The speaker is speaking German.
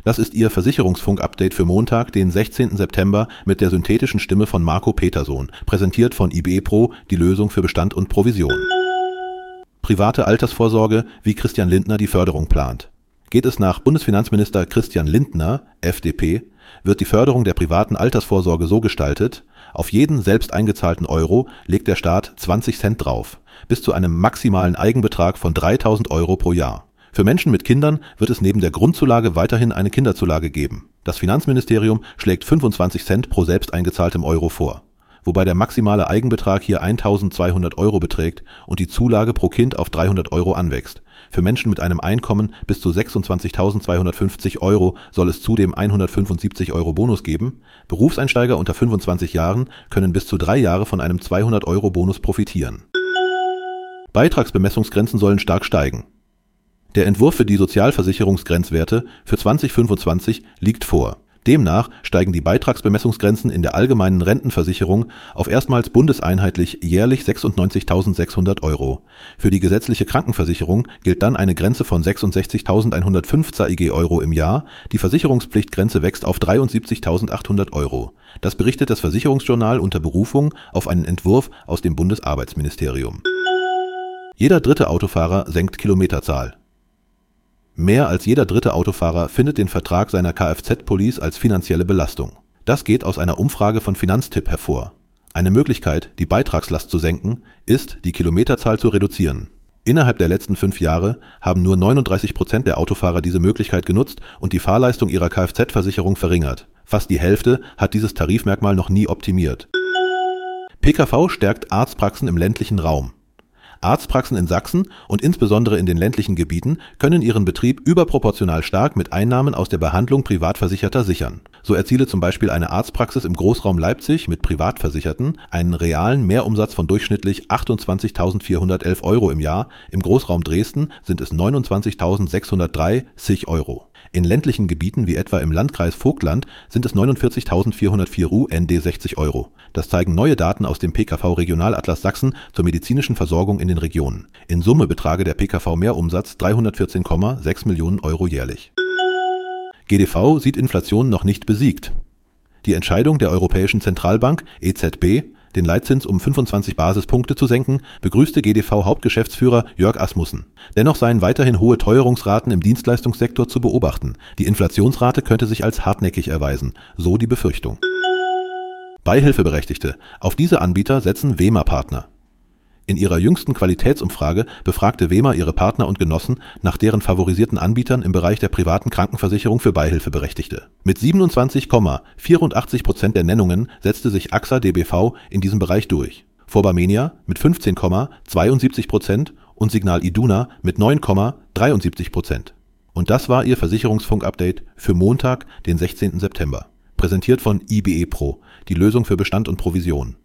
Das ist Ihr Versicherungsfunk-Update für Montag, den 16. September mit der synthetischen Stimme von Marco Petersohn, präsentiert von IBE Pro, die Lösung für Bestand und Provision. Private Altersvorsorge, wie Christian Lindner die Förderung plant. Geht es nach Bundesfinanzminister Christian Lindner, FDP, wird die Förderung der privaten Altersvorsorge so gestaltet: Auf jeden selbst eingezahlten Euro legt der Staat 20 Cent drauf, bis zu einem maximalen Eigenbetrag von 3.000 Euro pro Jahr. Für Menschen mit Kindern wird es neben der Grundzulage weiterhin eine Kinderzulage geben. Das Finanzministerium schlägt 25 Cent pro selbst eingezahltem Euro vor, wobei der maximale Eigenbetrag hier 1.200 Euro beträgt und die Zulage pro Kind auf 300 Euro anwächst. Für Menschen mit einem Einkommen bis zu 26.250 Euro soll es zudem 175 Euro Bonus geben. Berufseinsteiger unter 25 Jahren können bis zu 3 Jahre von einem 200 Euro Bonus profitieren. Beitragsbemessungsgrenzen sollen stark steigen. Der Entwurf für die Sozialversicherungsgrenzwerte für 2025 liegt vor. Demnach steigen die Beitragsbemessungsgrenzen in der allgemeinen Rentenversicherung auf erstmals bundeseinheitlich jährlich 96.600 Euro. Für die gesetzliche Krankenversicherung gilt dann eine Grenze von 66.105 ZAIG Euro im Jahr. Die Versicherungspflichtgrenze wächst auf 73.800 Euro. Das berichtet das Versicherungsjournal unter Berufung auf einen Entwurf aus dem Bundesarbeitsministerium. Jeder dritte Autofahrer senkt Kilometerzahl. Mehr als jeder dritte Autofahrer findet den Vertrag seiner Kfz-Police als finanzielle Belastung. Das geht aus einer Umfrage von Finanztipp hervor. Eine Möglichkeit, die Beitragslast zu senken, ist, die Kilometerzahl zu reduzieren. Innerhalb der letzten 5 Jahre haben nur 39% der Autofahrer diese Möglichkeit genutzt und die Fahrleistung ihrer Kfz-Versicherung verringert. Fast die Hälfte hat dieses Tarifmerkmal noch nie optimiert. PKV stärkt Arztpraxen im ländlichen Raum. Arztpraxen in Sachsen und insbesondere in den ländlichen Gebieten können ihren Betrieb überproportional stark mit Einnahmen aus der Behandlung Privatversicherter sichern. So erziele zum Beispiel eine Arztpraxis im Großraum Leipzig mit Privatversicherten einen realen Mehrumsatz von durchschnittlich 28.411 Euro im Jahr, im Großraum Dresden sind es 29.603 Euro. In ländlichen Gebieten wie etwa im Landkreis Vogtland sind es 49.404 UND 60 Euro. Das zeigen neue Daten aus dem PKV-Regionalatlas Sachsen zur medizinischen Versorgung in den Regionen. In Summe betrage der PKV-Mehrumsatz 314,6 Millionen Euro jährlich. GDV sieht Inflation noch nicht besiegt. Die Entscheidung der Europäischen Zentralbank EZB, den Leitzins um 25 Basispunkte zu senken, begrüßte GDV-Hauptgeschäftsführer Jörg Asmussen. Dennoch seien weiterhin hohe Teuerungsraten im Dienstleistungssektor zu beobachten. Die Inflationsrate könnte sich als hartnäckig erweisen, so die Befürchtung. Beihilfeberechtigte. Auf diese Anbieter setzen Wema-Partner. In ihrer jüngsten Qualitätsumfrage befragte Wema ihre Partner und Genossen nach deren favorisierten Anbietern im Bereich der privaten Krankenversicherung für Beihilfeberechtigte. Mit 27,84% der Nennungen setzte sich AXA DBV in diesem Bereich durch. Vor Barmenia mit 15,72% und Signal Iduna mit 9,73%. Und das war Ihr Versicherungsfunk-Update für Montag, den 16. September. Präsentiert von IBE Pro, die Lösung für Bestand und Provision.